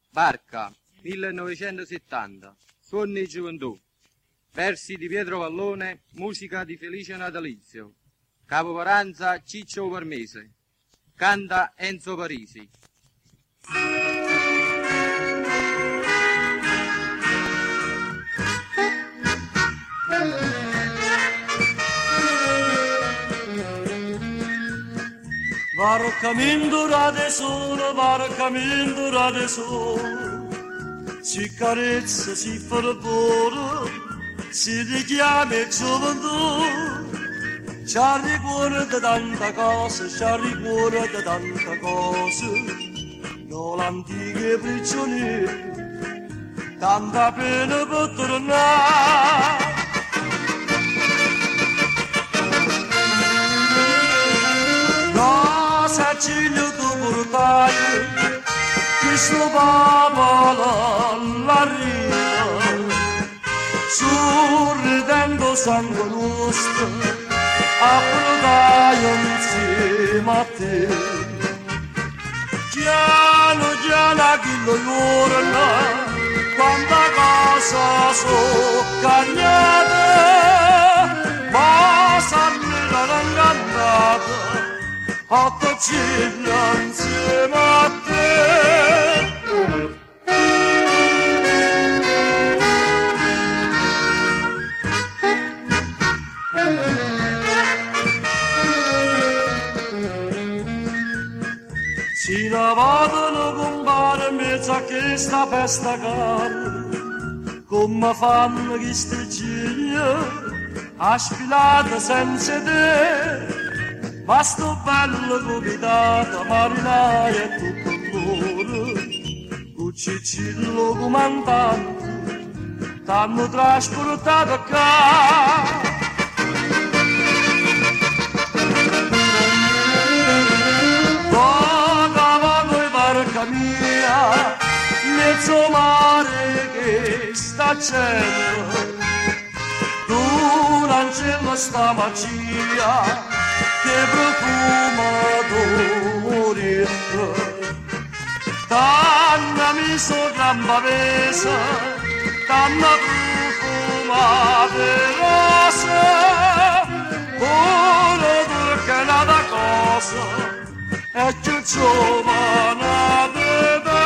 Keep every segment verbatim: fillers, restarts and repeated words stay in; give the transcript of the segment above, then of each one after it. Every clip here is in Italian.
Barca, millenovecentosettanta, Suoni Gioventù, versi di Pietro Vallone, musica di Felice Natalizio, capoparanza Ciccio Parmese, canta Enzo Parisi. Varca mindura sole, varca mindura sole, si carezza, si fa l'amore, si richiama gioventù. C'ha ricuore di tanta cosa, c'ha ricuore di tanta cosa, no l'antica prigioniera, tanta pena per tornare. Ciglio tu portai, che sto papà all'arrivo, sorridendo sangue nostro, approdaio insieme a te. Piano piano chi lo giorna, quanta cosa so cagnate, ma sanno la ingannata. Otto ciglia insieme a te. Si lavavano compare in mezzo a questa festa cara, come fanno queste ciglia, aspilate senza te. Ma sto bello comitato, marinaia e tutto il cuore, con Cicillo comandante, t'hanno trasportato qua. Vagavamo in barca mia, mezzo mare che sta cielo, tu l'angelo sta magia, che profuma d'oriente, tanna mi so gamba vesa, tanna profuma de rosa, ora perché nada cosa, è più giovane di me.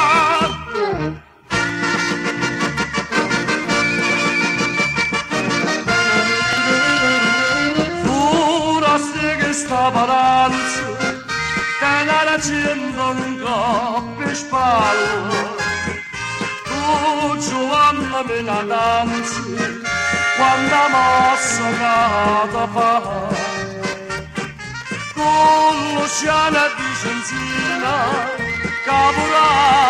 Sta balanza che la gente un coppo in spalla, tu Giovanna me la danzi quando mossa cata fa, con l'oceano di Cenzina caporale